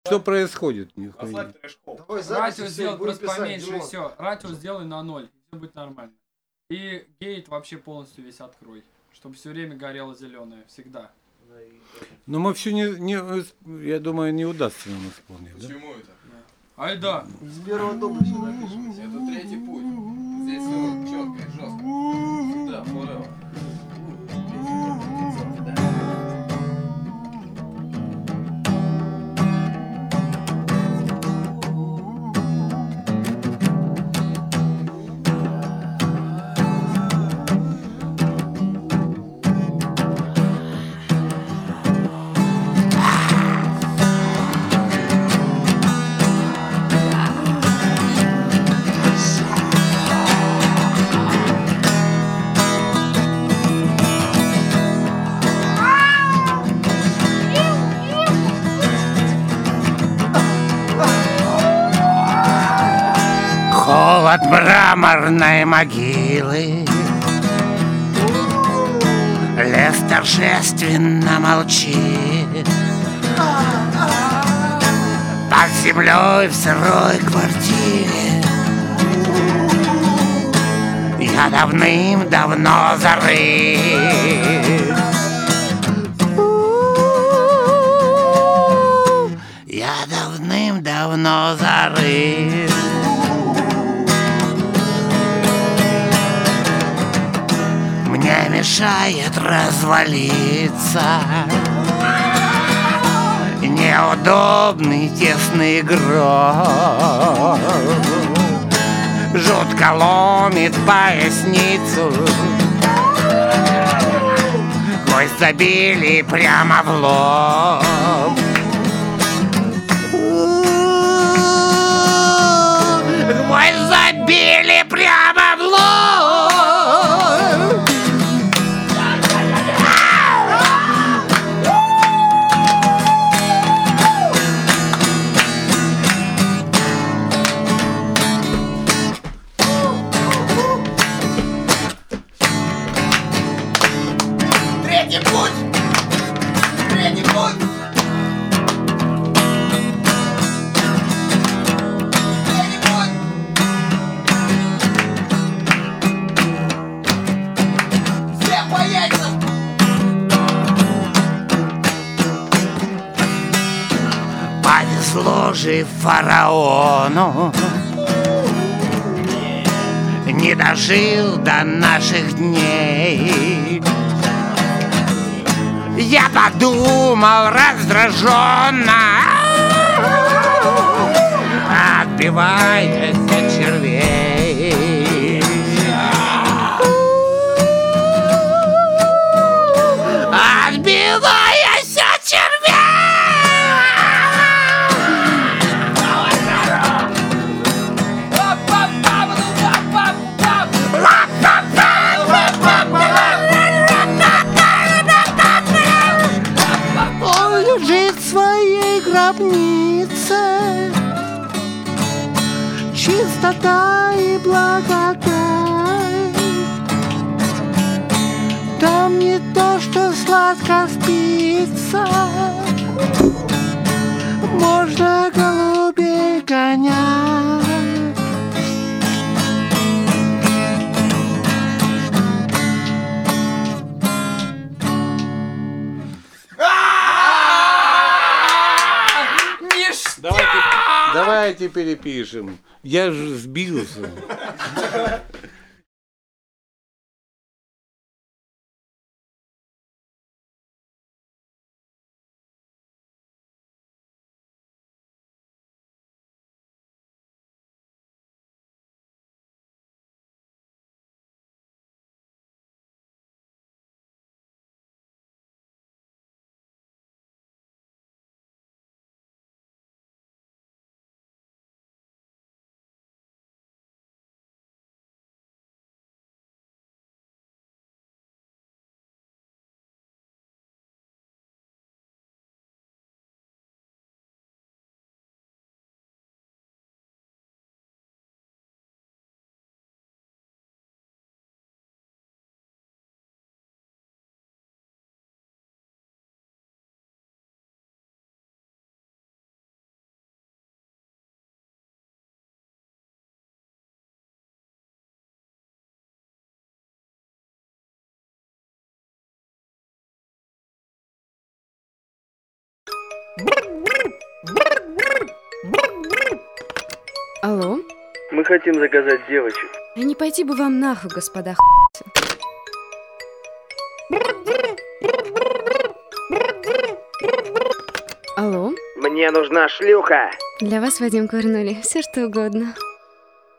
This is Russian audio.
Что происходит? Послать трэш-кол. Радио сделать просто поменьше, и все. Радио сделай на 0, и все будет нормально. И гейт вообще полностью весь открой, чтобы все время горело зеленое, всегда. Но мы все я думаю, не удастся нам исполнить. Да? Почему это? Ай да. С первого дубля все напишем. Это третий путь. Здесь все четко и жестко. Сюда, forever. Холод мраморной могилы. Лес торжественно молчит. Под землей в сырой квартире я давным-давно зарыт. Я давным-давно зарыт. Мне мешает развалиться неудобный тесный гроб. Жутко ломит поясницу. Кость забили прямо в лоб. Кость забили прямо в лоб. Третий путь! Третий путь! Третий путь! Всем по яйцам! Повезло же фараону, не дожил до наших дней. Я подумал раздраженно, отбиваясь от червей. Отбиваясь от червей. Он лежит в своей гробнице. Чистота и благодать. Там не то, что сладко спится. Можно голубей гонять. Давайте перепишем. Я же сбился. Алло? Мы хотим заказать девочек. А не пойти бы вам нахуй, господа Алло? Мне нужна шлюха. Для вас, Вадим, курнули все что угодно.